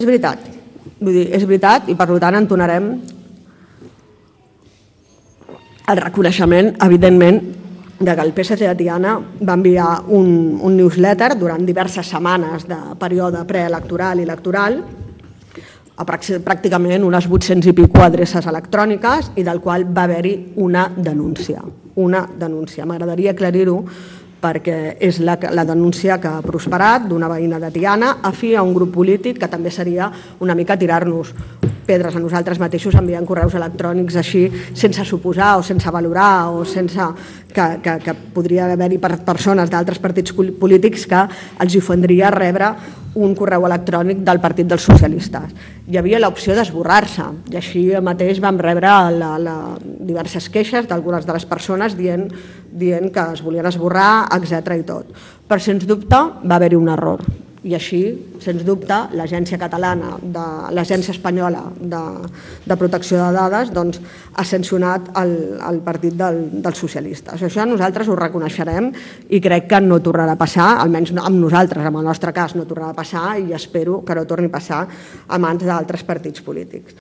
És veritat, vull dir, és veritat i per tant entonarem el reconeixement, evidentment, que el PSC de Tiana va enviar un newsletter durant diverses setmanes de període preelectoral i electoral a pràcticament unes 800 i pico adreces electròniques i del qual va haver-hi una denúncia. M'agradaria aclarir-ho perquè és la denúncia que ha prosperat d'una veïna de Tiana afí a un grup polític que també seria una mica tirar-nos pedres a nosaltres mateixos enviant correus electrònics així sense suposar o sense valorar o sense que podria haver-hi persones d'altres partits polítics que els ofendria rebre un correu electrònic del Partit dels Socialistes. Hi havia l'opció d'esborrar-se i així mateix vam rebre diverses queixes d'algunes de les persones dient que es volien esborrar, etc. i tot. Però sens dubte va haver-hi un error i així, sens dubte, l'Agència Catalana, l'Agència Espanyola de Protecció de Dades ha sancionat el Partit dels Socialistes. Això nosaltres ho reconeixerem i crec que no tornarà a passar, almenys amb nosaltres, en el nostre cas no tornarà a passar i espero que no torni a passar a mans d'altres partits polítics.